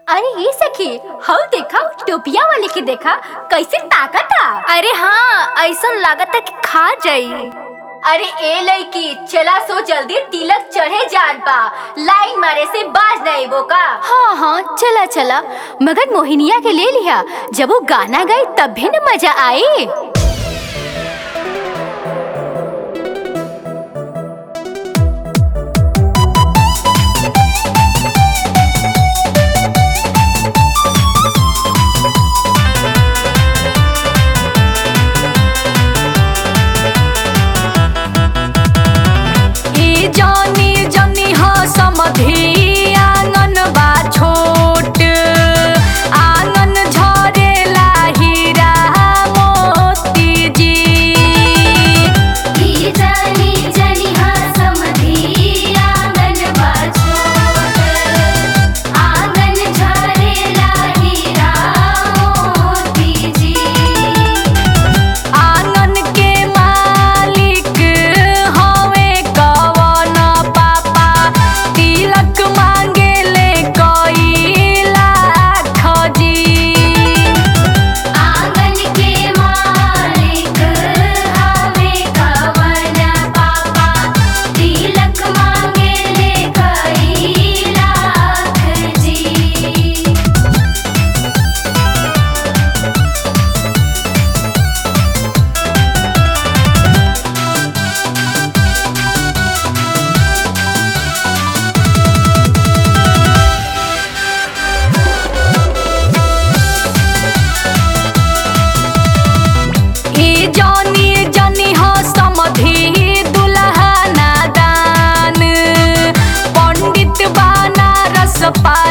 अरे ये सखी, हम देखा टोपिया वाले के देखा कैसे ताकत था। अरे हाँ, ऐसा लागता कि खा जाई। अरे ए लड़की, चला सो जल्दी, तिलक चढ़े जान बा, लाइन मारे से बाज नहीं वो का। हाँ हाँ चला चला, मगर मोहिनिया के ले लिया, जब वो गाना गाए तब भी न मजा आए। पा